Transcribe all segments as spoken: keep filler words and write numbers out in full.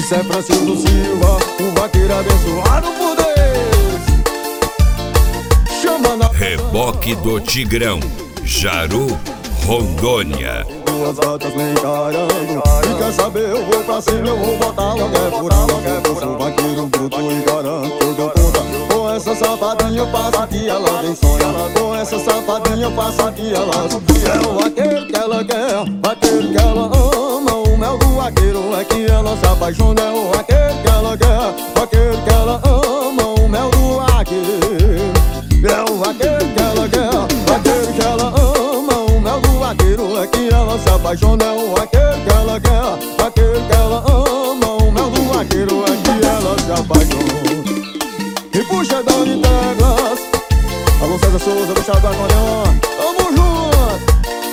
Isso é Francisco Silva, o vaqueiro abençoado por Deus. Chama na Reboque do Tigrão, Jaru, Rondônia. Duas gatas me encarando, e quer saber, eu vou pra cima, eu vou botar logo é furado. Eu sou vaqueiro bruto e garanto, eu dou conta. Com essa safadinha eu passo aqui, ela vem sonha. Com essa safadinha eu passo aqui, ela é o vaqueiro que ela quer, vaqueiro que ela ama. O mel do vaqueiro é que ela se apaixona. É o vaqueiro que ela quer, vaqueiro que ela ama. O mel do vaqueiro é o vaqueiro que ela quer, vaqueiro que ela ama. O mel do vaqueiro é que ela se apaixona. É o vaqueiro que ela quer, vaqueiro que ela ama. O mel do vaqueiro é que ela se apaixona. E puxa Dani Douglas, alô César Souza, do Chá do Acordeon, tamo junto.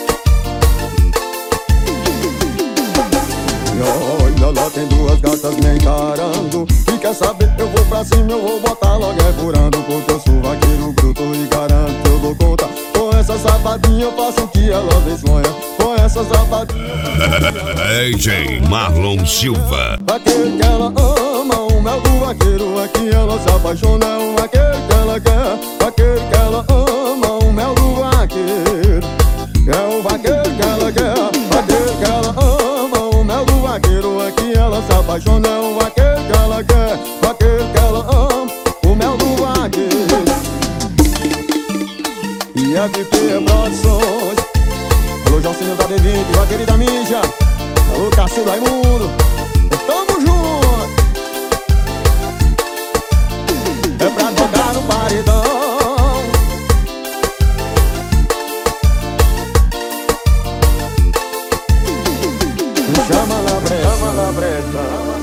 E olha lá, tem duas gatas me encarando, e quer saber, eu vou pra cima, eu vou botar logo é furando. Porque eu sou vaqueiro bruto e garanto que eu dou conta. Com essa safadinha eu faço o que ela vem sonha. Com essa safadinha D J Marlon Silva. vaqueiro que ela ama, o mel do vaqueiro é que ela se apaixona. É o vaqueiro que ela quer, vaqueiro que ela ama. O mel do vaqueiro é o vaqueiro que ela quer, vaqueiro que ela ama. O mel do vaqueiro é que ela se apaixona. É o vaqueiro que ela quer, vaqueiro que ela ama. O mel do vaqueiro. E F P Produções, alô Jocinho da D vinte, vaqueiro da mídia, alô Cássio Raimundo, tamo junto. É pra tocar no paredão. Chama na pressa, chama na pressa.